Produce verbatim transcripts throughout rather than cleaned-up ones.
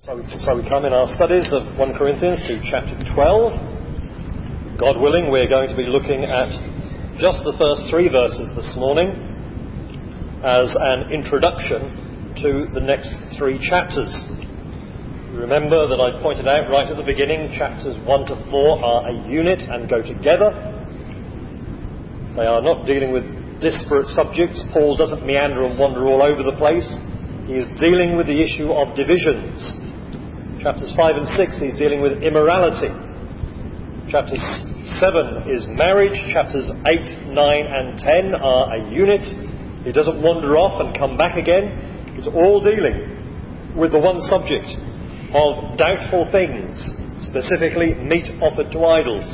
So we, so we come in our studies of First Corinthians to chapter twelve. God willing, we're going to be looking at just the first three verses this morning as an introduction to the next three chapters. You remember that I pointed out right at the beginning, chapters one to four are a unit and go together. They are not dealing with disparate subjects. Paul doesn't meander and wander all over the place. He is dealing with the issue of divisions. Chapters five and six, he's dealing with immorality. Chapter seven is marriage. Chapters eight, nine and ten are a unit. He doesn't wander off and come back again. It's all dealing with the one subject of doubtful things, specifically meat offered to idols.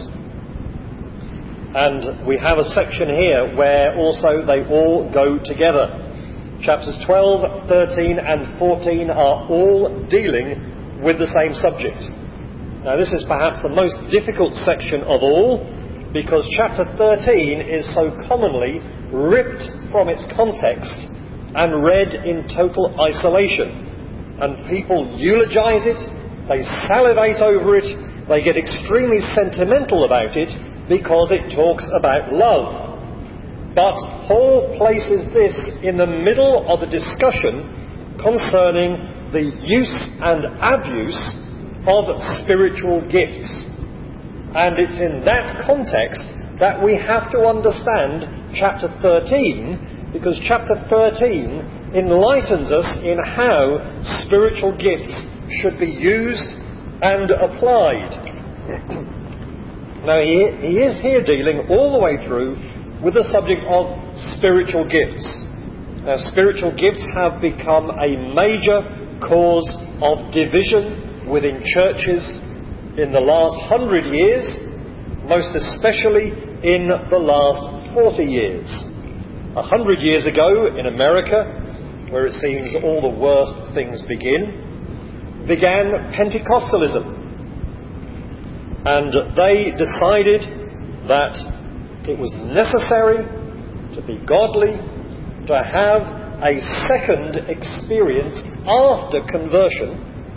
And we have a section here where also they all go together. Chapters twelve, thirteen and fourteen are all dealing with the same subject. Now this is perhaps the most difficult section of all, because chapter thirteen is so commonly ripped from its context and read in total isolation. And people eulogize it, they salivate over it, they get extremely sentimental about it because it talks about love. But Paul places this in the middle of a discussion concerning the use and abuse of spiritual gifts. And it's in that context that we have to understand chapter thirteen, because chapter thirteen enlightens us in how spiritual gifts should be used and applied. Now he, he is here dealing all the way through with the subject of spiritual gifts. Now, spiritual gifts have become a major cause of division within churches in the last hundred years, most especially in the last forty years. A hundred years ago in America, where it seems all the worst things begin, began Pentecostalism. And they decided that it was necessary to be godly, to have a second experience after conversion,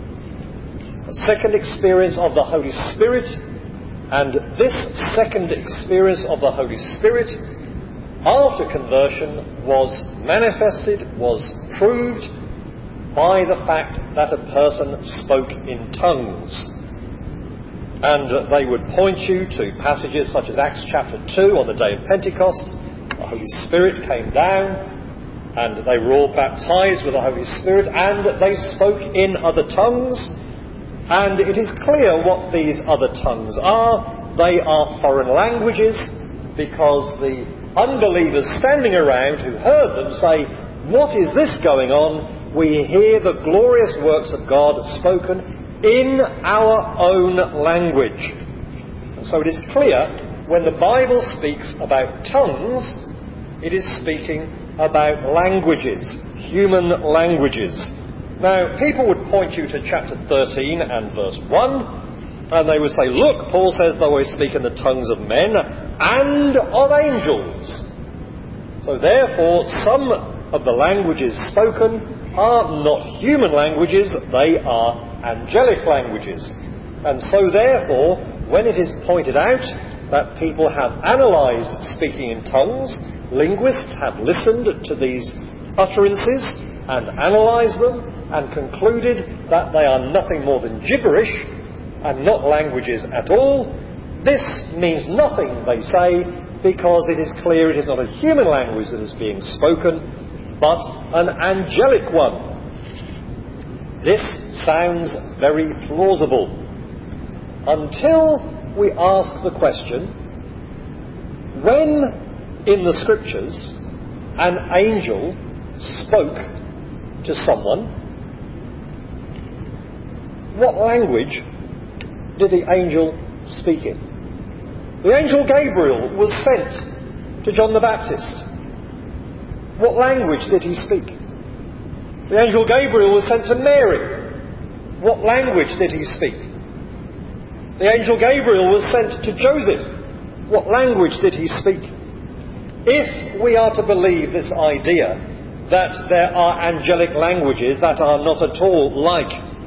a second experience of the Holy Spirit, and this second experience of the Holy Spirit after conversion was manifested, was proved by the fact that a person spoke in tongues. And they would point you to passages such as Acts chapter two on the day of Pentecost. The Holy Spirit came down, and they were all baptized with the Holy Spirit, and they spoke in other tongues. And it is clear what these other tongues are. They are foreign languages, because the unbelievers standing around who heard them say, "What is this going on? We hear the glorious works of God spoken in our own language." And so it is clear, when the Bible speaks about tongues, it is speaking about languages, human languages. Now, people would point you to chapter thirteen and verse one, and they would say, "Look, Paul says they always speak in the tongues of men and of angels." So therefore, some of the languages spoken are not human languages, they are angelic languages. And so therefore, when it is pointed out that people have analysed speaking in tongues, linguists have listened to these utterances and analysed them and concluded that they are nothing more than gibberish and not languages at all. This means nothing, they say, because it is clear it is not a human language that is being spoken, but an angelic one. This sounds very plausible, until we ask the question, when in the Scriptures an angel spoke to someone, what language did the angel speak in? The angel Gabriel was sent to John the Baptist. What language did he speak? The angel Gabriel was sent to Mary. What language did he speak? The angel Gabriel was sent to Joseph. What language did he speak? If we are to believe this idea that there are angelic languages that are not at all like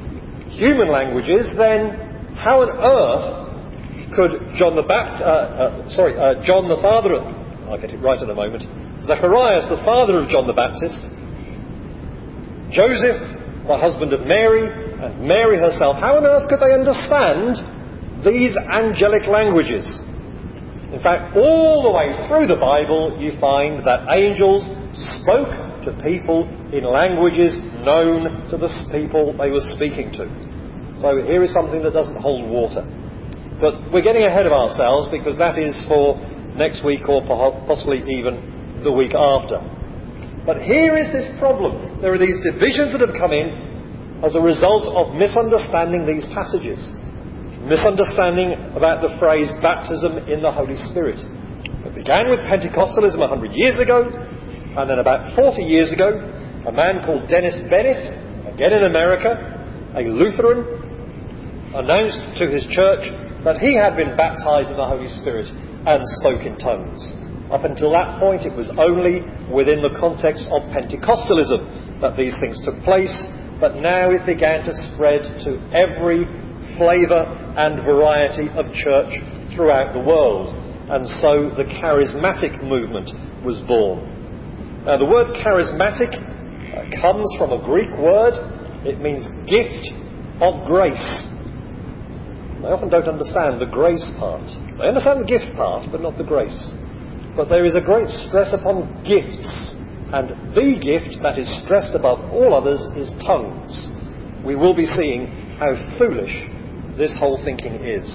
human languages, then how on earth could John the Baptist, uh, uh, sorry, uh, John the father of, I'll get it right in a moment, Zacharias, the father of John the Baptist, Joseph, the husband of Mary, and Mary herself, how on earth could they understand these angelic languages? In fact, all the way through the Bible, you find that angels spoke to people in languages known to the people they were speaking to. So here is something that doesn't hold water. But we're getting ahead of ourselves because that is for next week or possibly even the week after. But here is this problem. There are these divisions that have come in as a result of misunderstanding these passages. Misunderstanding about the phrase baptism in the Holy Spirit. It began with Pentecostalism a hundred years ago, and then about forty years ago, a man called Dennis Bennett, again in America, a Lutheran, announced to his church that he had been baptized in the Holy Spirit and spoke in tongues. Up until that point, it was only within the context of Pentecostalism that these things took place, but now it began to spread to every flavour and variety of church throughout the world. And so the charismatic movement was born. Now the word charismatic uh, comes from a Greek word. It means gift of grace. They often don't understand the grace part. They understand the gift part, but not the grace. But there is a great stress upon gifts. And the gift that is stressed above all others is tongues. We will be seeing how foolish this whole thinking is.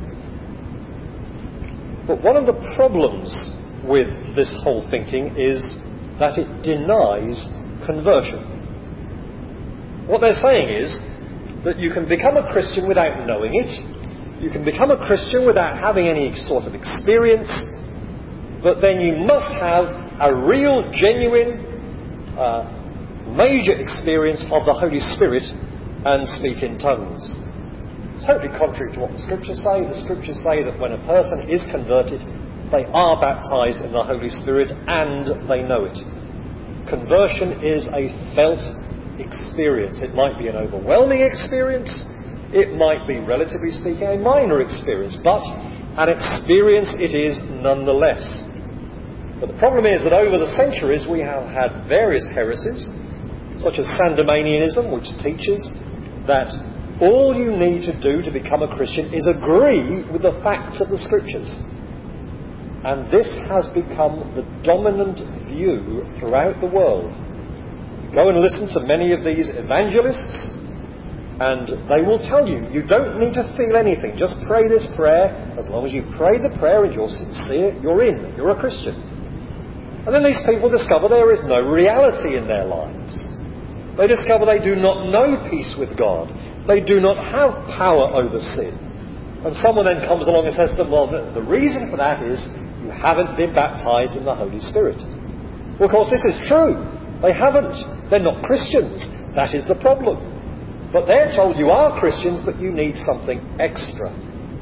But one of the problems with this whole thinking is that it denies conversion. What they're saying is that you can become a Christian without knowing it. You can become a Christian without having any sort of experience. But then you must have a real, genuine, uh, major experience of the Holy Spirit and speak in tongues. Totally contrary to what the Scriptures say. The Scriptures say that when a person is converted, they are baptized in the Holy Spirit and they know it. Conversion is a felt experience. It might be an overwhelming experience. It might be, relatively speaking, a minor experience. But an experience it is nonetheless. But the problem is that over the centuries we have had various heresies, such as Sandemanianism, which teaches that all you need to do to become a Christian is agree with the facts of the Scriptures. And this has become the dominant view throughout the world. You go and listen to many of these evangelists, and they will tell you, you don't need to feel anything. Just pray this prayer. As long as you pray the prayer and you're sincere, you're in. You're a Christian. And then these people discover there is no reality in their lives. They discover they do not know peace with God. They do not have power over sin. And someone then comes along and says to them, well, the, the reason for that is you haven't been baptized in the Holy Spirit. Well, of course, this is true. They haven't. They're not Christians. That is the problem. But they're told you are Christians, but you need something extra.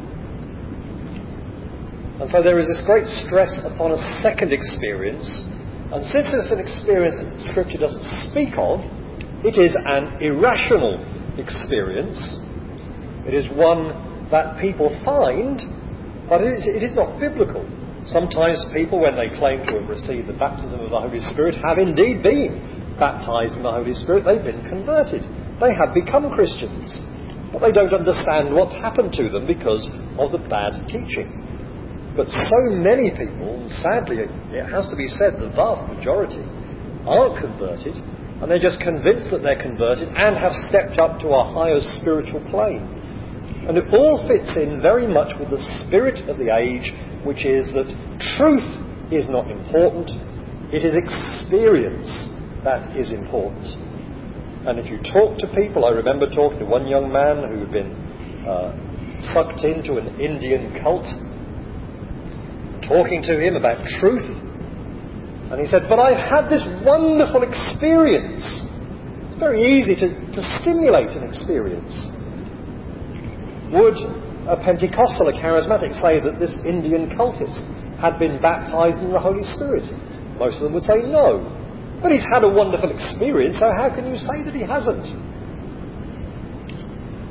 And so there is this great stress upon a second experience. And since it's an experience that Scripture doesn't speak of, it is an irrational experience. It is one that people find, but it is, it is not biblical. Sometimes people, when they claim to have received the baptism of the Holy Spirit, have indeed been baptized in the Holy Spirit. They've been converted. They have become Christians. But they don't understand what's happened to them because of the bad teaching. But so many people, and sadly it has to be said, the vast majority, aren't converted. And they're just convinced that they're converted and have stepped up to a higher spiritual plane. And it all fits in very much with the spirit of the age, which is that truth is not important. It is experience that is important. And if you talk to people, I remember talking to one young man who had been uh, sucked into an Indian cult, talking to him about truth. And he said, but I've had this wonderful experience. It's very easy to, to stimulate an experience. Would a Pentecostal, a charismatic, say that this Indian cultist had been baptized in the Holy Spirit? Most of them would say no. But he's had a wonderful experience, so how can you say that he hasn't?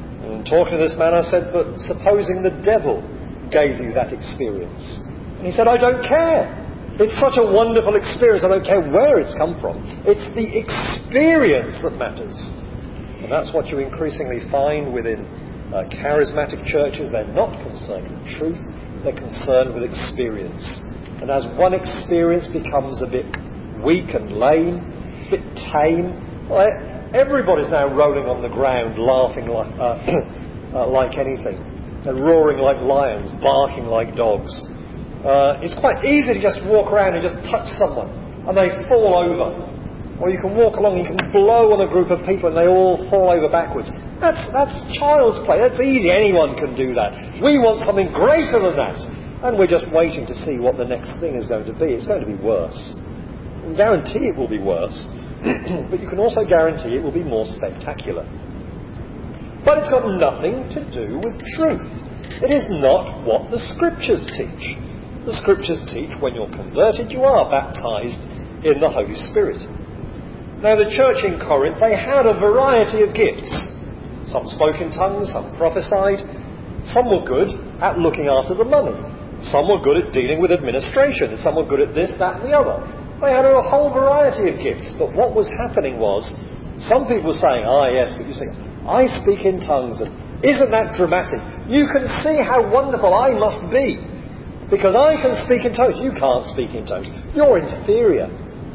talking to this man, I said, but supposing the devil gave you that experience? And he said, I don't care. It's such a wonderful experience. I don't care where it's come from. It's the experience that matters. And that's what you increasingly find within uh, charismatic churches. They're not concerned with truth. They're concerned with experience. And as one experience becomes a bit weak and lame, it's a bit tame, well, everybody's now rolling on the ground, laughing like, uh, uh, like anything. They're roaring like lions, barking like dogs. Uh, it's quite easy to just walk around and just touch someone and they fall over. Or you can walk along and you can blow on a group of people and they all fall over backwards. That's, that's child's play. That's easy. Anyone can do that. We want something greater than that. And we're just waiting to see what the next thing is going to be. It's going to be worse. I guarantee it will be worse. But you can also guarantee it will be more spectacular. But it's got nothing to do with truth. It is not what the Scriptures teach. The Scriptures teach when you're converted, you are baptized in the Holy Spirit. Now, the church in Corinth, they had a variety of gifts. Some spoke in tongues, some prophesied. Some were good at looking after the money. Some were good at dealing with administration. Some were good at this, that and the other. They had a whole variety of gifts. But what was happening was, some people were saying, ah yes, but you see, I speak in tongues, and isn't that dramatic? You can see how wonderful I must be. Because I can speak in tongues. You can't speak in tongues. You're inferior.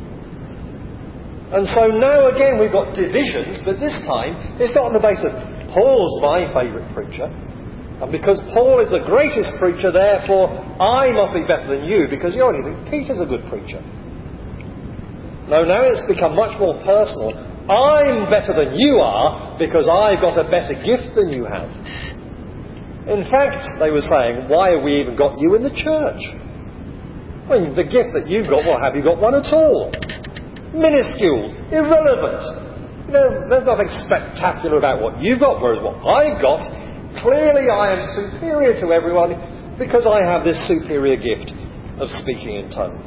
And so now again we've got divisions, but this time it's not on the basis of Paul's my favourite preacher. And because Paul is the greatest preacher, therefore I must be better than you because you only think Peter's a good preacher. No, now it's become much more personal. I'm better than you are because I've got a better gift than you have. In fact, they were saying, why have we even got you in the church? I mean, the gift that you've got, well, have you got one at all? Minuscule, irrelevant. There's, there's nothing spectacular about what you've got, whereas what I've got, clearly I am superior to everyone because I have this superior gift of speaking in tongues.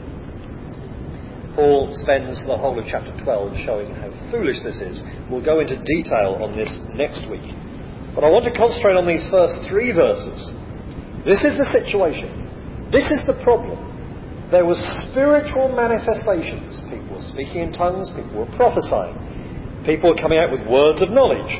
Paul spends the whole of chapter twelve showing how foolish this is. We'll go into detail on this next week. But I want to concentrate on these first three verses. This is the situation. This is the problem. There were spiritual manifestations. People were speaking in tongues. People were prophesying. People were coming out with words of knowledge.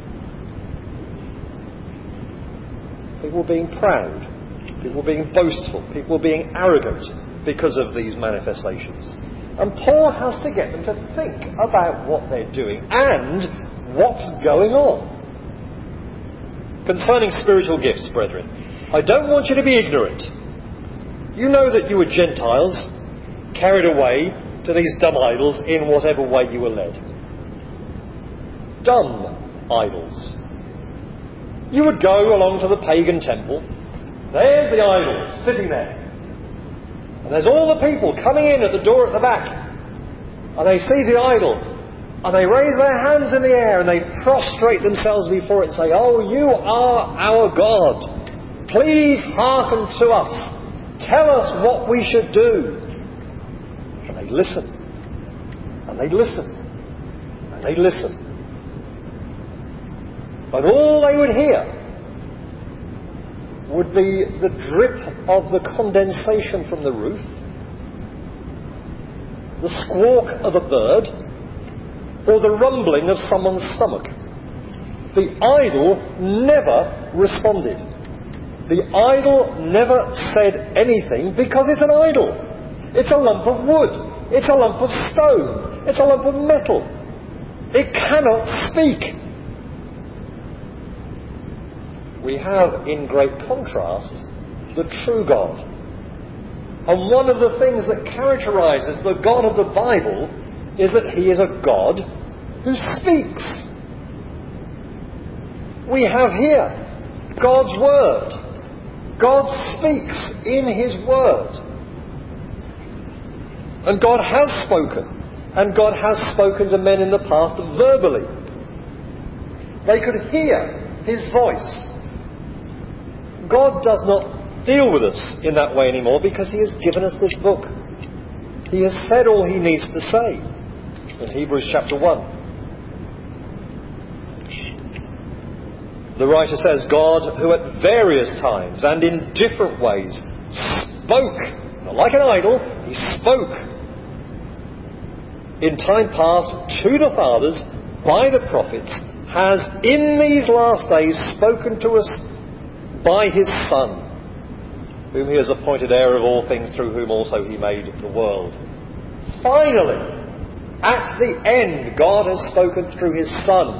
People were being proud. People were being boastful. People were being arrogant because of these manifestations. And Paul has to get them to think about what they're doing and what's going on. Concerning spiritual gifts, brethren, I don't want you to be ignorant. You know that you were Gentiles, carried away to these dumb idols in whatever way you were led. Dumb idols. You would go along to the pagan temple. There's the idol sitting there. And there's all the people coming in at the door at the back. And they see the idol. And they raise their hands in the air and they prostrate themselves before it and say, oh, you are our God. Please hearken to us. Tell us what we should do. And they listen. And they listen. And they listen. But all they would hear would be the drip of the condensation from the roof, the squawk of a bird, or the rumbling of someone's stomach. The idol never responded. The idol never said anything because it's an idol. It's a lump of wood. It's a lump of stone. It's a lump of metal. It cannot speak. We have, in great contrast, the true God. And one of the things that characterizes the God of the Bible is that He is a God who speaks. We have here God's Word. God speaks in His Word. And God has spoken. And God has spoken to men in the past verbally. They could hear His voice. God does not deal with us in that way anymore because He has given us this book. He has said all He needs to say in Hebrews chapter one. The writer says God, who at various times and in different ways spoke, not like an idol, he spoke in time past to the fathers by the prophets, has in these last days spoken to us by his Son, whom he has appointed heir of all things, through whom also he made the world. Finally, at the end, God has spoken through his Son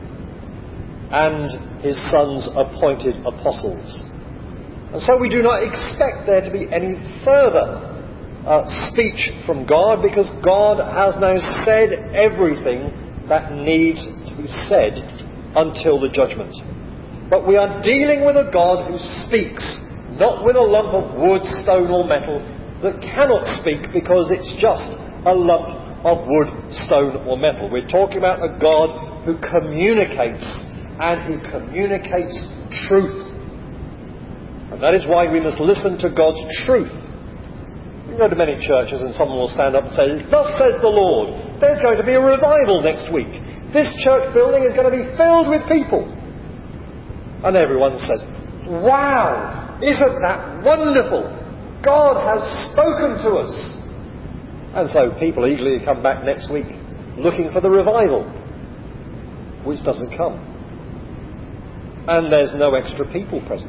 and his Son's appointed apostles. And so we do not expect there to be any further uh, speech from God, because God has now said everything that needs to be said until the judgment. But we are dealing with a God who speaks, not with a lump of wood, stone or metal that cannot speak because it's just a lump of wood, stone or metal. We're talking about a God who communicates, and who communicates truth. And that is why we must listen to God's truth. You can go to many churches and someone will stand up and say, "Thus says the Lord, there's going to be a revival next week. This church building is going to be filled with people." And everyone says, "Wow, isn't that wonderful? God has spoken to us." And so people eagerly come back next week looking for the revival, which doesn't come. And there's no extra people present.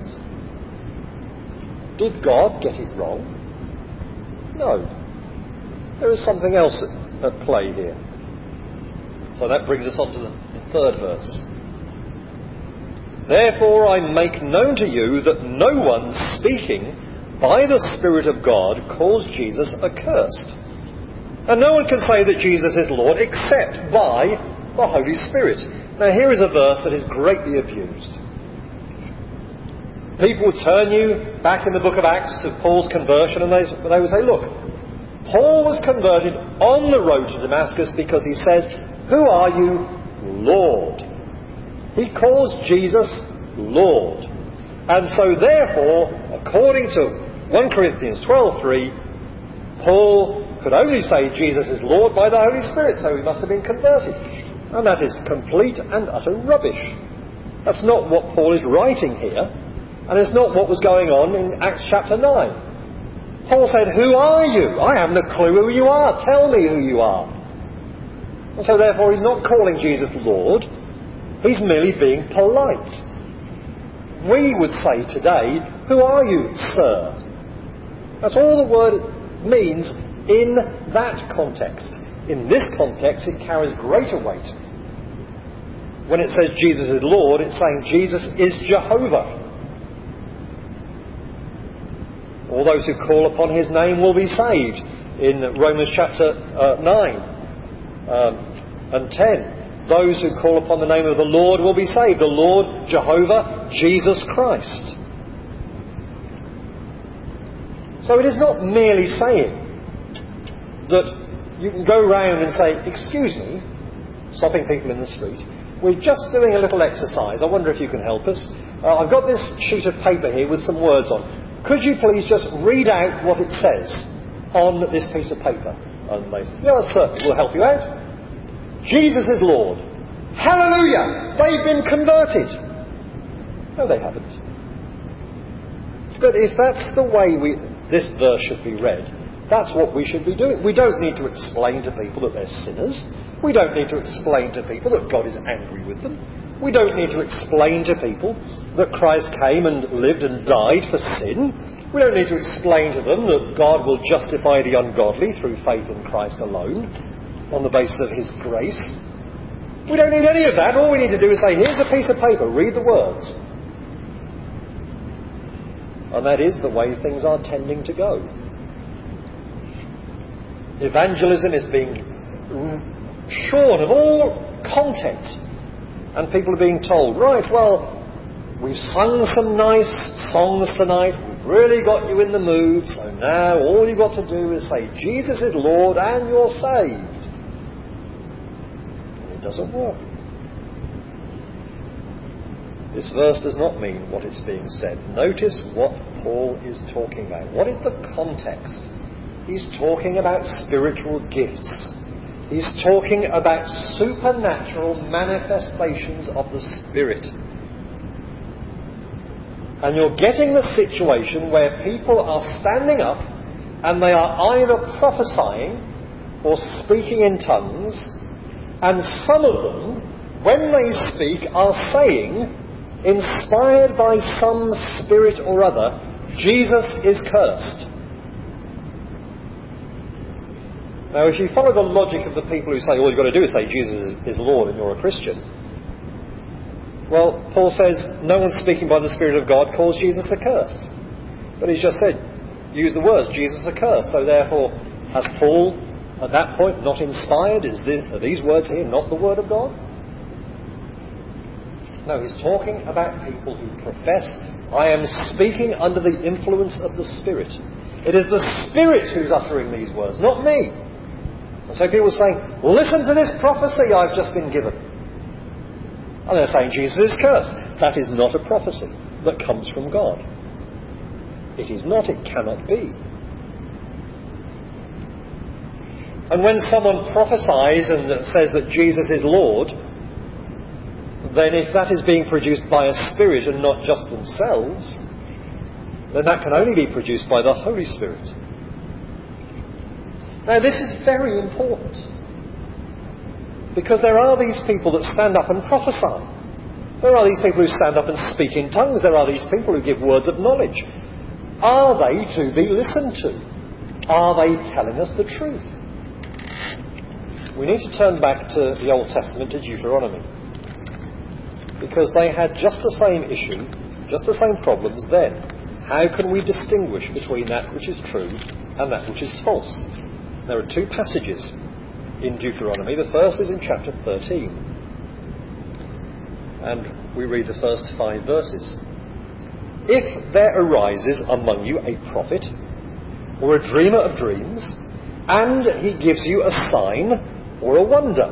Did God get it wrong? No. There is something else at, at play here. So that brings us on to the third verse. "Therefore I make known to you that no one speaking by the Spirit of God calls Jesus accursed. And no one can say that Jesus is Lord except by the Holy Spirit." Now here is a verse that is greatly abused. People would turn you back in the book of Acts to Paul's conversion, and they, they would say, "Look, Paul was converted on the road to Damascus because he says, 'Who are you, Lord?'" He calls Jesus Lord. And so therefore, according to First Corinthians twelve three, Paul could only say Jesus is Lord by the Holy Spirit, so he must have been converted. And that is complete and utter rubbish. That's not what Paul is writing here. And it's not what was going on in Acts chapter nine. Paul said, "Who are you? I haven't a clue who you are. Tell me who you are." And so therefore he's not calling Jesus Lord. He's merely being polite. We would say today, "Who are you, sir?" That's all the word means in that context. In this context, it carries greater weight. When it says Jesus is Lord, it's saying Jesus is Jehovah. All those who call upon his name will be saved, in Romans chapter uh, nine um, and ten. Those who call upon the name of the Lord will be saved. The Lord, Jehovah, Jesus Christ. So it is not merely saying that you can go round and say, "Excuse me," stopping people in the street, "we're just doing a little exercise. I wonder if you can help us. Uh, I've got this sheet of paper here with some words on. Could you please just read out what it says on this piece of paper?" And they say, "Yeah, certainly, we'll help you out. Jesus is Lord. Hallelujah! They've been converted." No, they haven't. But if that's the way we, this verse should be read, that's what we should be doing. We don't need to explain to people that they're sinners. We don't need to explain to people that God is angry with them. We don't need to explain to people that Christ came and lived and died for sin. We don't need to explain to them that God will justify the ungodly through faith in Christ alone, on the basis of his grace. We don't need any of that. All we need to do is say, "Here's a piece of paper, read the words." And that is the way things are tending to go. Evangelism is being shorn of all content. And people are being told, "Right, well, we've sung some nice songs tonight. We've really got you in the mood. So now all you've got to do is say, 'Jesus is Lord,' and you're saved." And it doesn't work. This verse does not mean what it's being said. Notice what Paul is talking about. What is the context? He's talking about spiritual gifts. He's talking about supernatural manifestations of the Spirit. And you're getting the situation where people are standing up and they are either prophesying or speaking in tongues, and some of them, when they speak, are saying, inspired by some spirit or other, Jesus is cursed. Now, if you follow the logic of the people who say all you've got to do is say Jesus is Lord and you're a Christian, well, Paul says no one speaking by the Spirit of God calls Jesus accursed. But he's just said, use the words, Jesus accursed. So therefore, has Paul at that point not inspired? Is this, are these words here not the Word of God? No, he's talking about people who profess, I am speaking under the influence of the Spirit. It is the Spirit who's uttering these words, not me. And so people are saying, listen to this prophecy I've just been given. And they're saying Jesus is cursed. That is not a prophecy that comes from God. It is not, it cannot be. And when someone prophesies and says that Jesus is Lord, then if that is being produced by a spirit and not just themselves, then that can only be produced by the Holy Spirit. Now this is very important, because there are these people that stand up and prophesy. There are these people who stand up and speak in tongues. There are these people who give words of knowledge. Are they to be listened to? Are they telling us the truth? We need to turn back to the Old Testament, to Deuteronomy, because they had just the same issue, just the same problems then. How can we distinguish between that which is true and that which is false? There are two passages in Deuteronomy. The first is in chapter thirteen. And we read the first five verses. If there arises among you a prophet or a dreamer of dreams, and he gives you a sign or a wonder,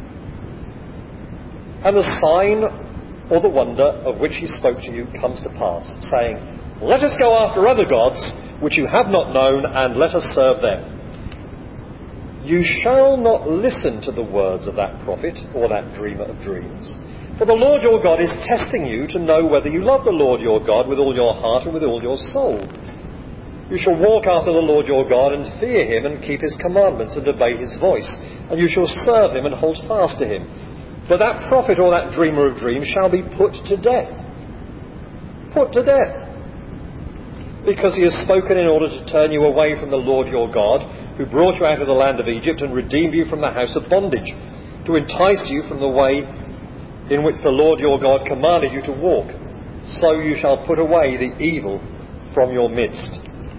and the sign or the wonder of which he spoke to you comes to pass, saying, let us go after other gods which you have not known, and let us serve them. You shall not listen to the words of that prophet or that dreamer of dreams, for the Lord your God is testing you to know whether you love the Lord your God with all your heart and with all your soul. You shall walk after the Lord your God and fear him and keep his commandments and obey his voice, and you shall serve him and hold fast to him. But that prophet or that dreamer of dreams shall be put to death. Put to death. Because he has spoken in order to turn you away from the Lord your God, who brought you out of the land of Egypt and redeemed you from the house of bondage, to entice you from the way in which the Lord your God commanded you to walk. So you shall put away the evil from your midst.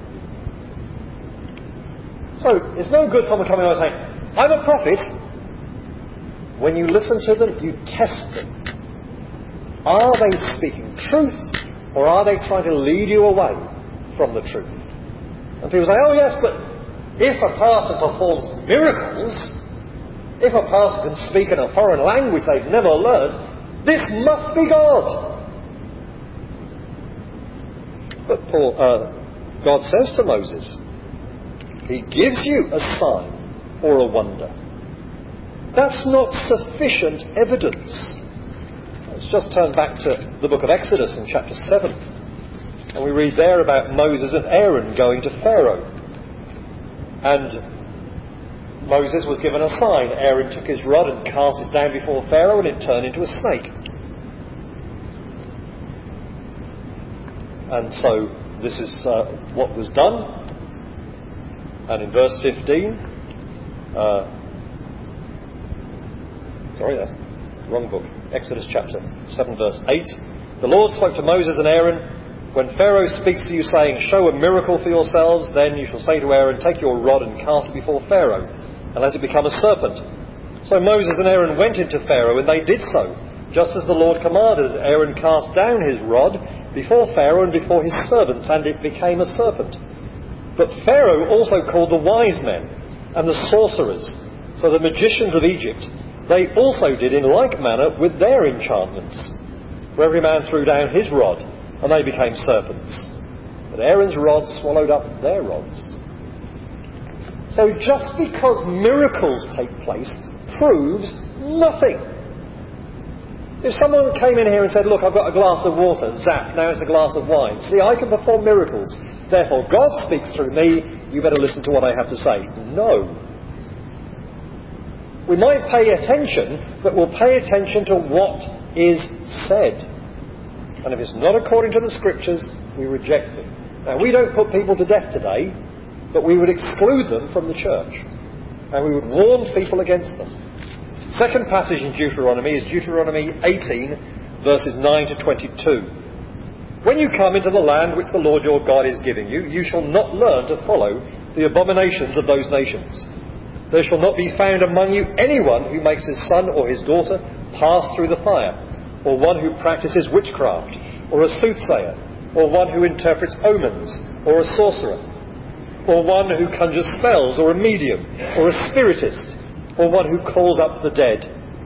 So it's no good someone coming along and saying, I'm a prophet. When you listen to them, you test them. Are they speaking truth, or are they trying to lead you away from the truth? And people say, oh yes, but if a person performs miracles, if a person can speak in a foreign language they've never learned, this must be God. But Paul, uh, God says to Moses, he gives you a sign or a wonder. That's not sufficient evidence. Let's just turn back to the book of Exodus in chapter seven. And we read there about Moses and Aaron going to Pharaoh. And Moses was given a sign. Aaron took his rod and cast it down before Pharaoh, and it turned into a snake. And so this is uh, what was done. And in verse fifteen, uh, sorry, that's the wrong book. Exodus chapter seven, verse eight. The Lord spoke to Moses and Aaron, when Pharaoh speaks to you, saying, show a miracle for yourselves, then you shall say to Aaron, take your rod and cast it before Pharaoh, and let it become a serpent. So Moses and Aaron went into Pharaoh, and they did so, just as the Lord commanded. Aaron cast down his rod before Pharaoh and before his servants, and it became a serpent. But Pharaoh also called the wise men and the sorcerers, so the magicians of Egypt. They also did in like manner with their enchantments. For every man threw down his rod, and they became serpents. But Aaron's rod swallowed up their rods. So just because miracles take place proves nothing. If someone came in here and said, look, I've got a glass of water, zap, now it's a glass of wine. See, I can perform miracles. Therefore, God speaks through me. You better listen to what I have to say. No. We might pay attention, but we'll pay attention to what is said. And if it's not according to the Scriptures, we reject them. Now, we don't put people to death today, but we would exclude them from the church. And we would warn people against them. Second passage in Deuteronomy is Deuteronomy eighteen, verses nine to twenty-two. When you come into the land which the Lord your God is giving you, you shall not learn to follow the abominations of those nations. There shall not be found among you anyone who makes his son or his daughter pass through the fire, or one who practices witchcraft, or a soothsayer, or one who interprets omens, or a sorcerer, or one who conjures spells, or a medium, or a spiritist, or one who calls up the dead.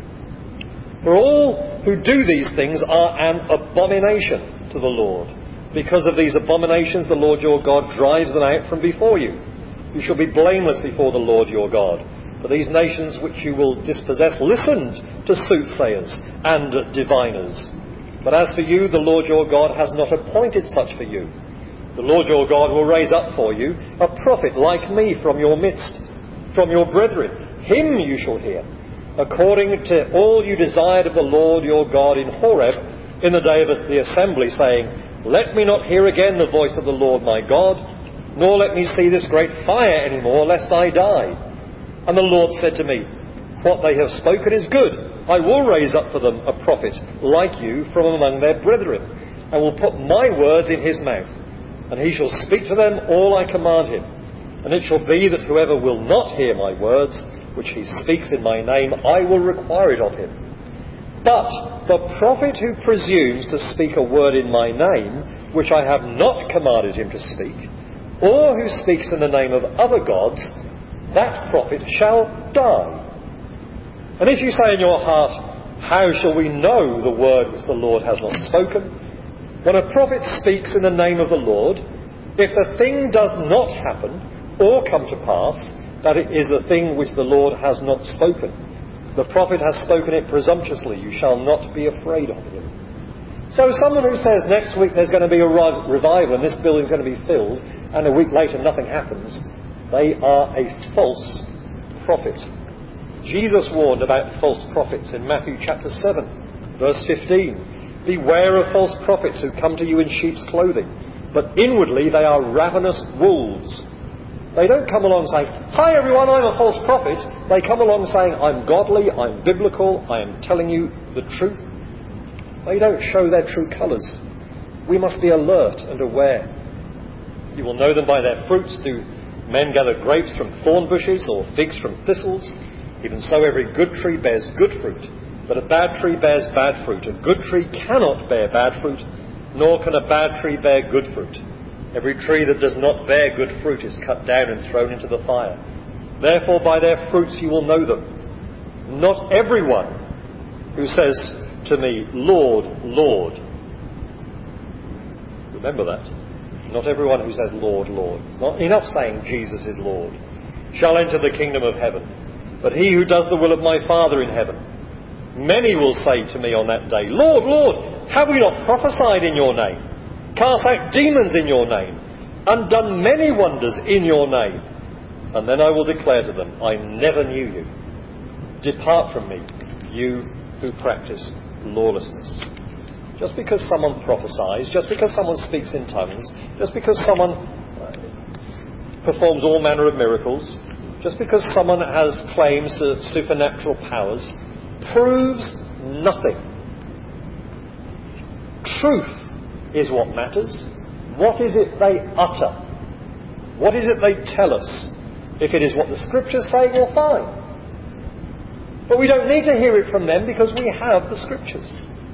For all who do these things are an abomination to the Lord. Because of these abominations, the Lord your God drives them out from before you. You shall be blameless before the Lord your God. For these nations which you will dispossess listened to soothsayers and diviners. But as for you, the Lord your God has not appointed such for you. The Lord your God will raise up for you a prophet like me from your midst, from your brethren. Him you shall hear, according to all you desired of the Lord your God in Horeb in the day of the assembly, saying, let me not hear again the voice of the Lord my God, nor let me see this great fire any more, lest I die. And the Lord said to me, what they have spoken is good. I will raise up for them a prophet like you from among their brethren, and will put my words in his mouth, and he shall speak to them all I command him. And it shall be that whoever will not hear my words, which he speaks in my name, I will require it of him. But the prophet who presumes to speak a word in my name, which I have not commanded him to speak, or who speaks in the name of other gods, that prophet shall die. And if you say in your heart, how shall we know the word which the Lord has not spoken? When a prophet speaks in the name of the Lord, if the thing does not happen or come to pass, that it is the thing which the Lord has not spoken. The prophet has spoken it presumptuously. You shall not be afraid of him. So someone who says next week there's going to be a revival and this building's going to be filled, and a week later nothing happens, they are a false prophet. Jesus warned about false prophets in Matthew chapter seven, verse fifteen. Beware of false prophets who come to you in sheep's clothing, but inwardly they are ravenous wolves. They don't come along saying, hi everyone, I'm a false prophet. They come along saying, I'm godly, I'm biblical, I am telling you the truth. They don't show their true colours. We must be alert and aware. You will know them by their fruits. Do men gather grapes from thorn bushes or figs from thistles? Even so every good tree bears good fruit, but a bad tree bears bad fruit. A good tree cannot bear bad fruit, nor can a bad tree bear good fruit. Every tree that does not bear good fruit is cut down and thrown into the fire. Therefore, by their fruits you will know them. Not everyone who says to me, Lord, Lord. Remember that. Not everyone who says, Lord, Lord. It's not enough saying Jesus is Lord. Shall enter the kingdom of heaven. But he who does the will of my Father in heaven. Many will say to me on that day, Lord, Lord, have we not prophesied in your name? Cast out demons in your name, and done many wonders in your name. And then I will declare to them, I never knew you. Depart from me, you who practice lawlessness. Just because someone prophesies, just because someone speaks in tongues, just because someone performs all manner of miracles, just because someone has claims of supernatural powers, proves nothing. Truth is what matters. What is it they utter? What is it they tell us? If it is what the Scriptures say, well, fine. But we don't need to hear it from them because we have the Scriptures.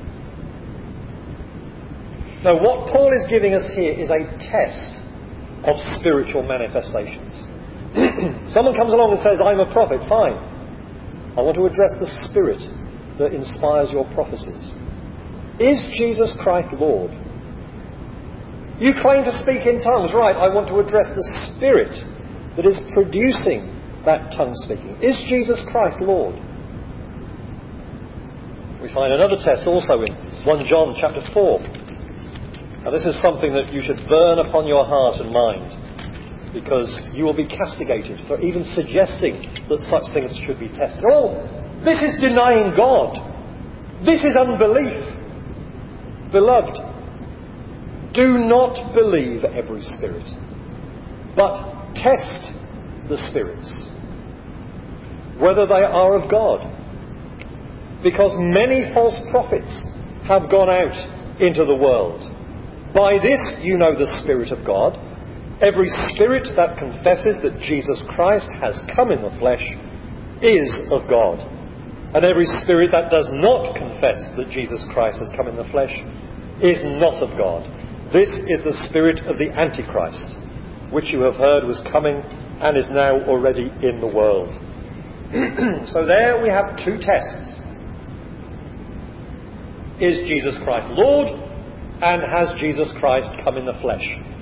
Now, what Paul is giving us here is a test of spiritual manifestations. Someone comes along and says, I'm a prophet, fine. I want to address the spirit that inspires your prophecies. Is Jesus Christ Lord? You claim to speak in tongues, right? I want to address the spirit that is producing that tongue speaking. Is Jesus Christ Lord? We We find another test also in First John chapter four. Now this is something that you should burn upon your heart and mind, because you will be castigated for even suggesting that such things should be tested. Oh, this is denying God. This is unbelief. Beloved, do not believe every spirit, but test the spirits, whether they are of God. Because many false prophets have gone out into the world. By this you know the Spirit of God. Every spirit that confesses that Jesus Christ has come in the flesh is of God. And every spirit that does not confess that Jesus Christ has come in the flesh is not of God. This is the spirit of the Antichrist, which you have heard was coming and is now already in the world. So there we have two tests. Is Jesus Christ Lord? And has Jesus Christ come in the flesh?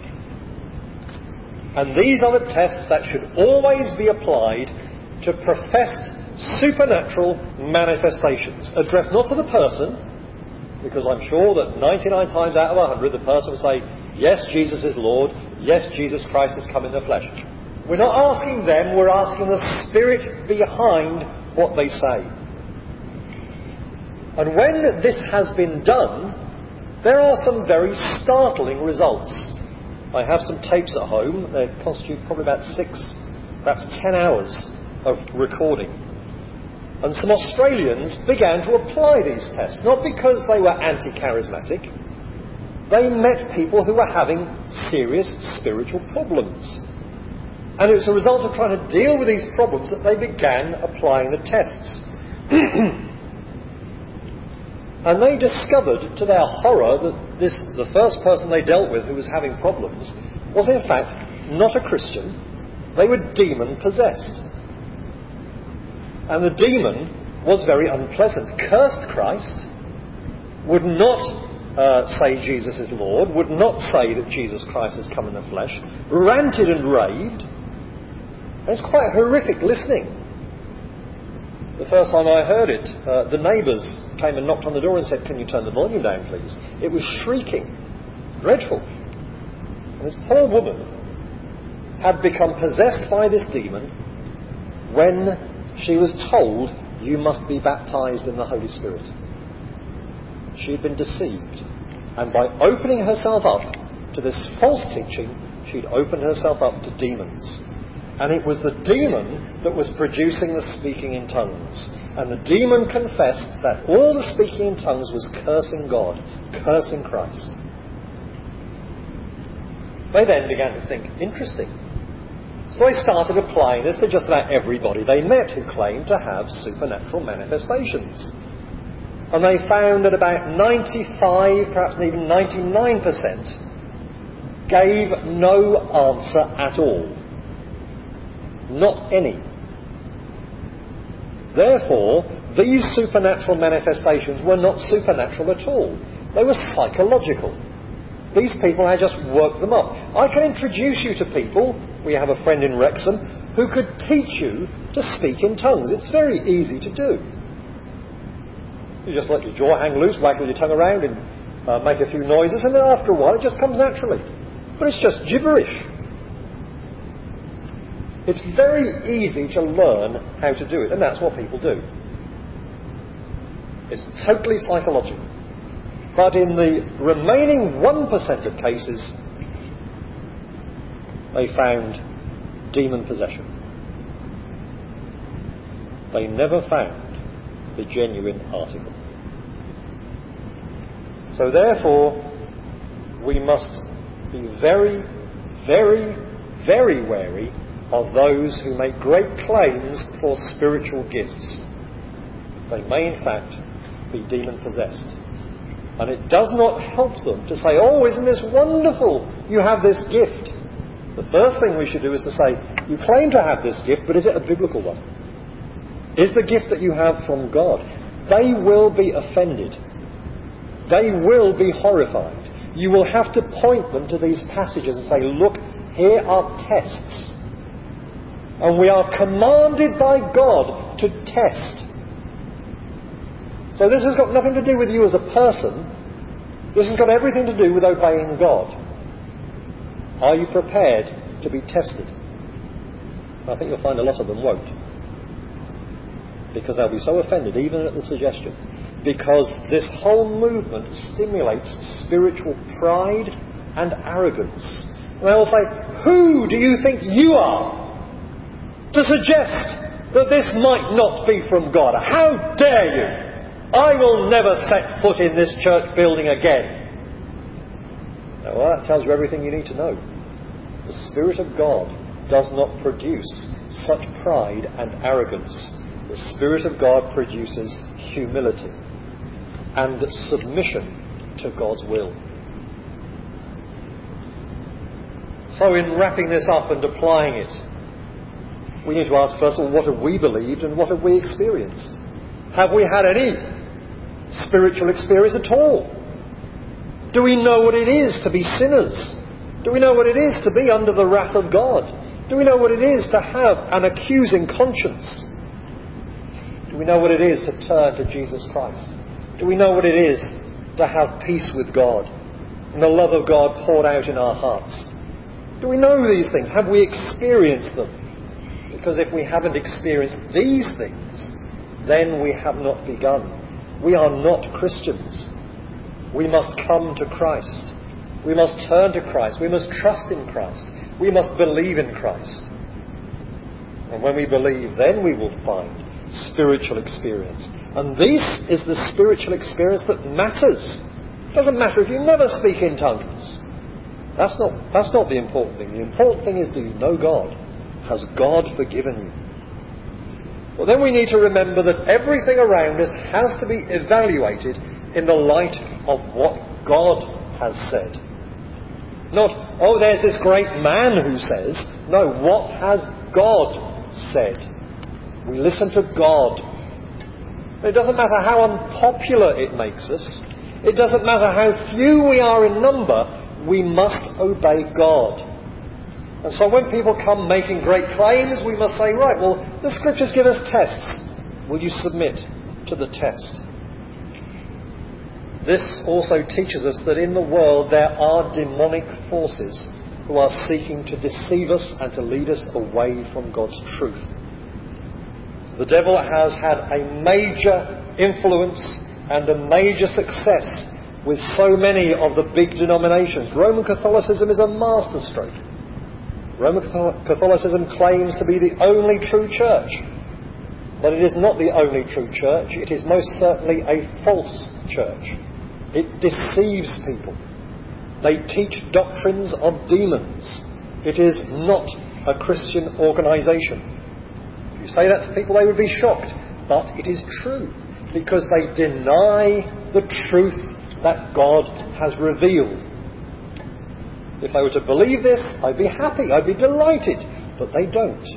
And these are the tests that should always be applied to professed supernatural manifestations, addressed not to the person, because I'm sure that ninety-nine times out of one hundred the person will say, yes, Jesus is Lord, yes, Jesus Christ has come in the flesh. We're not asking them, we're asking the Spirit behind what they say. And when this has been done, there are some very startling results. I have some tapes at home. They constitute probably about six, perhaps ten hours of recording. And some Australians began to apply these tests, not because they were anti-charismatic. They met people who were having serious spiritual problems. And it was a result of trying to deal with these problems that they began applying the tests. And they discovered, to their horror, that this, the first person they dealt with who was having problems was in fact not a Christian. They were demon-possessed. And the demon was very unpleasant, cursed Christ, would not uh, say Jesus is Lord, would not say that Jesus Christ has come in the flesh, ranted and raved. And it's quite horrific listening. The first time I heard it, uh, the neighbours came and knocked on the door and said, can you turn the volume down, please? It was shrieking. Dreadful. And this poor woman had become possessed by this demon when she was told, you must be baptised in the Holy Spirit. She had been deceived. And by opening herself up to this false teaching, she'd opened herself up to demons. And it was the demon that was producing the speaking in tongues. And the demon confessed that all the speaking in tongues was cursing God, cursing Christ. They then began to think, interesting. So they started applying this to just about everybody they met who claimed to have supernatural manifestations. And they found that about ninety-five, perhaps even ninety-nine percent gave no answer at all. Not any. Therefore, these supernatural manifestations were not supernatural at all. They were psychological. These people had just worked them up. I can introduce you to people, we have a friend in Wrexham, who could teach you to speak in tongues. It's very easy to do. You just let your jaw hang loose, waggle your tongue around and uh, make a few noises, and then after a while it just comes naturally. But it's just gibberish. It's very easy to learn how to do it, and that's what people do. It's totally psychological. But in the remaining one percent of cases, they found demon possession. They never found the genuine article. So therefore, we must be very, very, very wary of those who make great claims for spiritual gifts. They may in fact be demon-possessed. And it does not help them to say, oh, isn't this wonderful? You have this gift. The first thing we should do is to say, you claim to have this gift, but is it a biblical one? Is the gift that you have from God? They will be offended. They will be horrified. You will have to point them to these passages and say, look, here are tests. And we are commanded by God to test. So this has got nothing to do with you as a person. This has got everything to do with obeying God. Are you prepared to be tested? I think you'll find a lot of them won't. Because they'll be so offended, even at the suggestion. Because this whole movement stimulates spiritual pride and arrogance. And they'll say, who do you think you are to suggest that this might not be from God? How dare you? I will never set foot in this church building again. Now, well, that tells you everything you need to know. The Spirit of God does not produce such pride and arrogance. The Spirit of God produces humility and submission to God's will. So in wrapping this up and applying it, we need to ask first of all, what have we believed and what have we experienced? Have we had any spiritual experience at all? Do we know what it is to be sinners? Do we know what it is to be under the wrath of God? Do we know what it is to have an accusing conscience? Do we know what it is to turn to Jesus Christ? Do we know what it is to have peace with God and the love of God poured out in our hearts? Do we know these things? Have we experienced them? Because if we haven't experienced these things, then we have not begun. We are not Christians. We must come to Christ. We must turn to Christ. We must trust in Christ. We must believe in Christ. And when we believe, then we will find spiritual experience. And this is the spiritual experience that matters. It doesn't matter if you never speak in tongues. That's not, that's not the important thing. The important thing is, do you know God? Has God forgiven you? Well, then we need to remember that everything around us has to be evaluated in the light of what God has said. Not, oh, there's this great man who says. No, what has God said? We listen to God. It doesn't matter how unpopular it makes us. It doesn't matter how few we are in number. We must obey God. And so when people come making great claims, we must say, right, well, the Scriptures give us tests. Will you submit to the test? This also teaches us that in the world there are demonic forces who are seeking to deceive us and to lead us away from God's truth. The devil has had a major influence and a major success with so many of the big denominations. Roman Catholicism is a masterstroke. Roman Catholicism claims to be the only true church. But it is not the only true church. It is most certainly a false church. It deceives people. They teach doctrines of demons. It is not a Christian organisation. If you say that to people, they would be shocked. But it is true, because they deny the truth that God has revealed. If they were to believe this, I'd be happy, I'd be delighted. But they don't.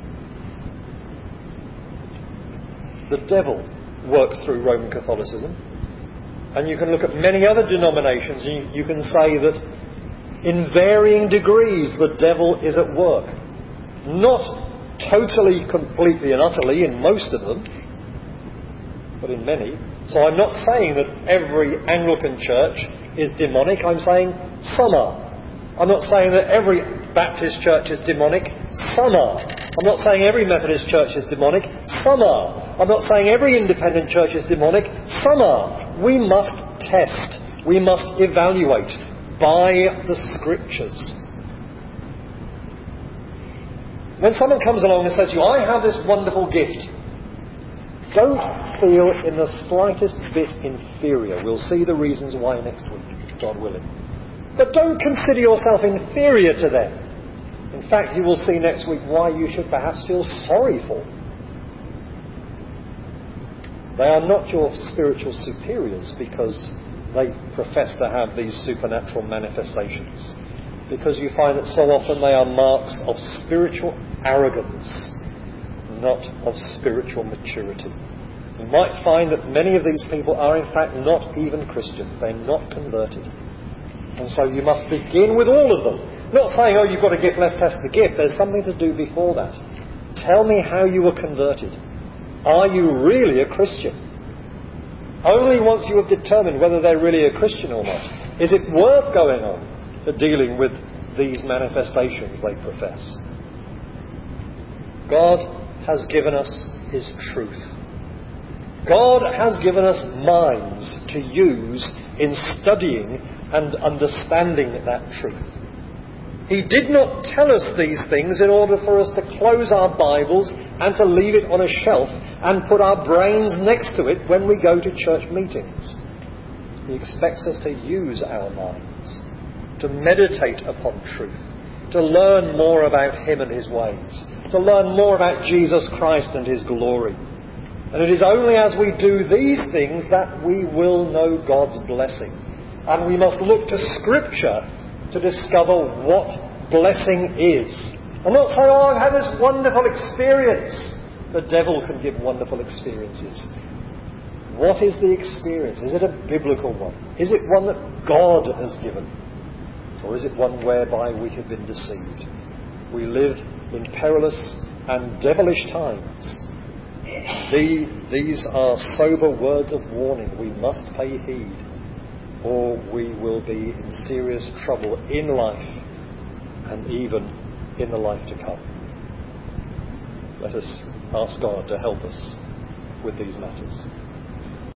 The devil works through Roman Catholicism. And you can look at many other denominations and you, you can say that in varying degrees the devil is at work. Not totally, completely and utterly in most of them, but in many. So I'm not saying that every Anglican church is demonic. I'm saying some are. I'm not saying that every Baptist church is demonic. Some are. I'm not saying every Methodist church is demonic. Some are. I'm not saying every independent church is demonic. Some are. We must test. We must evaluate by the Scriptures. When someone comes along and says to you, I have this wonderful gift, don't feel in the slightest bit inferior. We'll see the reasons why next week, God willing. But don't consider yourself inferior to them. In fact, you will see next week why you should perhaps feel sorry for them. They are not your spiritual superiors because they profess to have these supernatural manifestations. Because you find that so often they are marks of spiritual arrogance, not of spiritual maturity. You might find that many of these people are in fact not even Christians. They're not converted. And so you must begin with all of them. Not saying, oh, you've got a gift, let's test the gift. There's something to do before that. Tell me how you were converted. Are you really a Christian? Only once you have determined whether they're really a Christian or not is it worth going on to dealing with these manifestations they profess. God has given us His truth. God has given us minds to use in studying and understanding that truth. He did not tell us these things in order for us to close our Bibles and to leave it on a shelf and put our brains next to it when we go to church meetings. He expects us to use our minds, to meditate upon truth, to learn more about Him and His ways, to learn more about Jesus Christ and His glory. And it is only as we do these things that we will know God's blessing. And we must look to Scripture to discover what blessing is. I'm not saying, oh, I've had this wonderful experience. The devil can give wonderful experiences. What is the experience? Is it a biblical one? Is it one that God has given? Or is it one whereby we have been deceived? We live in perilous and devilish times. The, these are sober words of warning. We must pay heed, or we will be in serious trouble in life and even in the life to come. Let us ask God to help us with these matters.